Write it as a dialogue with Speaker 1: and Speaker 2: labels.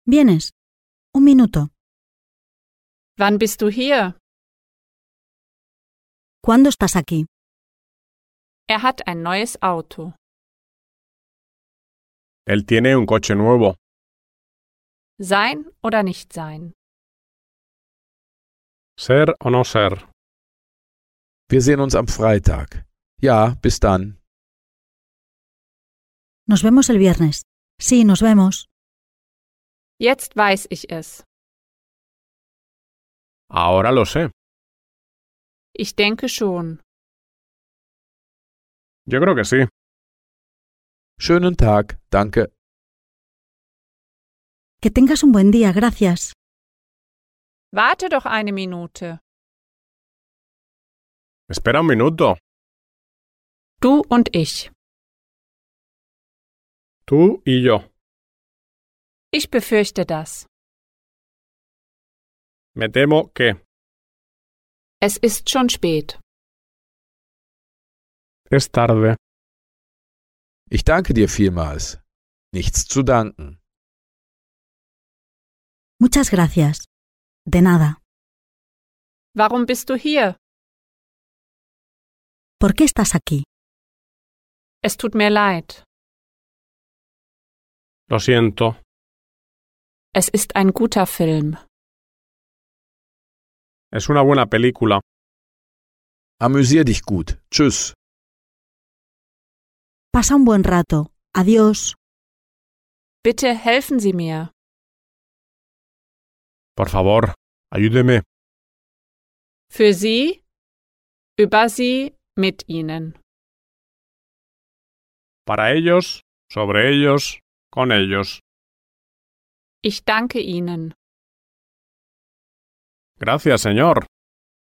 Speaker 1: ¿Vienes? Un minuto.
Speaker 2: Wann bist du hier?
Speaker 1: ¿Cuándo estás aquí?
Speaker 2: Er hat ein neues Auto.
Speaker 3: Él tiene un coche nuevo.
Speaker 2: Sein oder nicht sein?
Speaker 3: ¿Ser o no ser?
Speaker 4: Wir sehen uns am Freitag. Ja, bis dann.
Speaker 1: Nos vemos el viernes. Sí, nos vemos.
Speaker 2: Jetzt weiß ich es.
Speaker 3: Ahora lo sé.
Speaker 2: Ich denke schon.
Speaker 3: Yo creo que sí.
Speaker 4: Schönen Tag, danke.
Speaker 1: Que tengas un buen día, gracias.
Speaker 2: Warte doch eine Minute.
Speaker 3: Espera un minuto.
Speaker 2: Du und ich.
Speaker 3: Tú y yo.
Speaker 2: Ich befürchte das.
Speaker 3: Me temo que.
Speaker 2: Es ist schon spät.
Speaker 3: Es tarde.
Speaker 4: Ich danke dir vielmals. Nichts zu danken.
Speaker 1: Muchas gracias. De nada.
Speaker 2: Warum bist du hier?
Speaker 1: ¿Por qué estás aquí?
Speaker 2: Es tut mir leid.
Speaker 3: Lo siento.
Speaker 2: Es ist ein guter Film.
Speaker 3: Es una buena película.
Speaker 4: Amüsier dich gut. Tschüss.
Speaker 1: Pasa un buen rato. Adiós.
Speaker 2: Bitte helfen Sie mir.
Speaker 3: Por favor, ayúdeme.
Speaker 2: Für Sie, über Sie, mit Ihnen.
Speaker 3: Para ellos, sobre ellos, con ellos.
Speaker 2: Ich danke Ihnen.
Speaker 3: Gracias, señor.